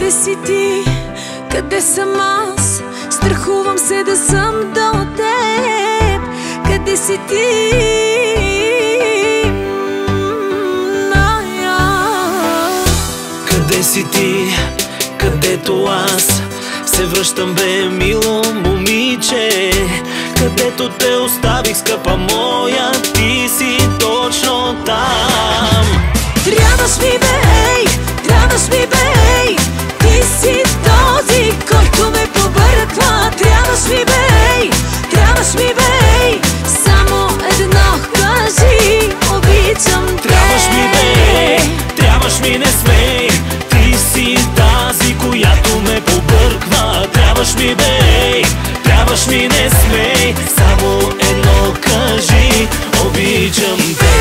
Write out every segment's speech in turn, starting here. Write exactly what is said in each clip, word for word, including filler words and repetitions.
Къде си ти? Къде съм аз? Страхувам се да съм до теб. Къде си ти? Къде си ти? Където аз се връщам, бе, мило момиче. Където те оставих, скъпа моя, ти си точно там. Трябваш ми, бе, ей, трябваш ми, бе, ей. Ти си този, който ме побърква. Трябваш ми, бе, ей, трябваш ми, бе, ей. Само едно кажи, обичам те. Трябваш ми, бе, трябваш ми, не смей. Ти си тази, която ме побърква. Трябваш ми, бе, трябваш ми, не смей. Само едно кажи, обичам те.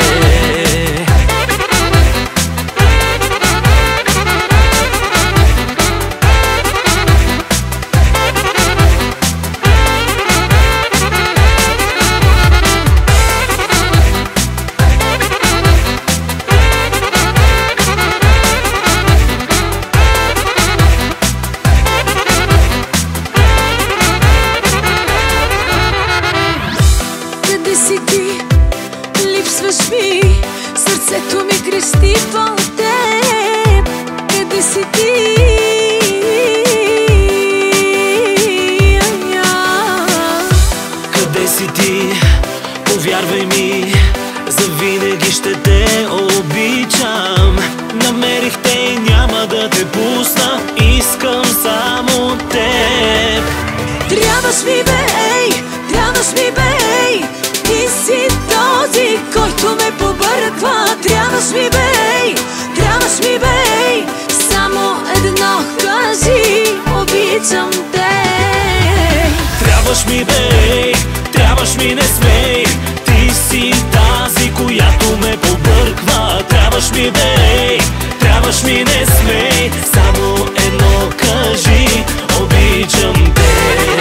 Липсваш ми, сърцето ми крещи по теб. Къде си ти? Къде си ти? Повярвай ми, завинаги ще те обичам. Намерих те и няма да те пусна. Искам само теб. Трябваш ми, бе, ей, трябваш ми, бе, ей. Ти си този, който ме побърква. Трябваш ми, бе, ей, трябваш ми, бе, ей. Само едно кажи, обичам те. Трябваш ми, бе, трябваш ми, не смей. Ти си тази, която ме побърква. Трябваш ми, бе, трябваш ми, не смей. Само едно кажи, обичам те.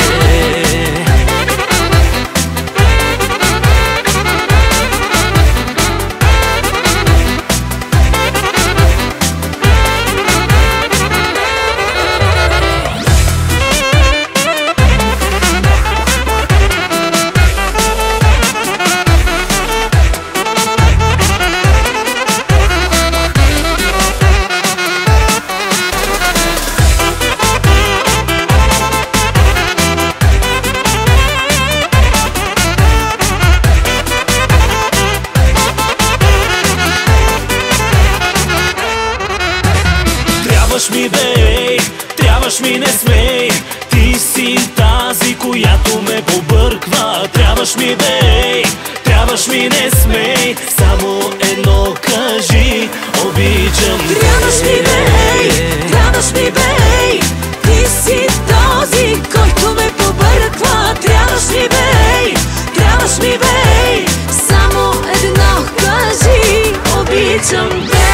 Трябваш ми, бе, трябваш ми, не смей. Ти си тази, която ме побърква. Трябваш ми, бе, трябваш ми, не смей. Само едно кажи, обичам те. Трябваш ми, бе, трябваш ми, бе, ти си този, който ме побърква. Трябваш ми, бе, трябваш ми, бе, само едно кажи, обичам те.